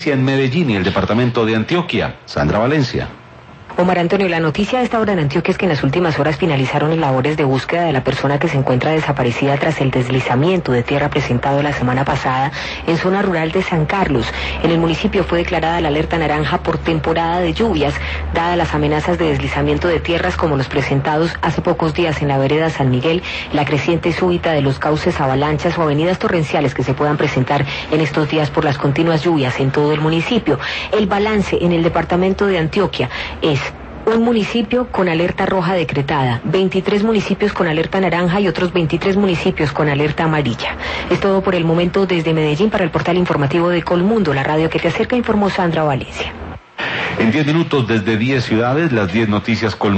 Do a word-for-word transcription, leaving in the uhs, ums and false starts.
En Medellín y el departamento de Antioquia. Sandra Valencia. Omar Antonio, la noticia a esta hora en Antioquia es que en las últimas horas finalizaron las labores de búsqueda de la persona que se encuentra desaparecida tras el deslizamiento de tierra presentado la semana pasada en zona rural de San Carlos. En el municipio fue declarada la alerta naranja por temporada de lluvias, dadas las amenazas de deslizamiento de tierras como los presentados hace pocos días en la vereda San Miguel, la creciente súbita de los cauces, avalanchas o avenidas torrenciales que se puedan presentar en estos días por las continuas lluvias en todo el municipio. El balance en el departamento de Antioquia es un municipio con alerta roja decretada, veintitrés municipios con alerta naranja y otros veintitrés municipios con alerta amarilla. Es todo por el momento desde Medellín para el portal informativo de Colmundo, la radio que te acerca, informó Sandra Valencia. En diez minutos desde diez ciudades, las diez noticias Colmundo.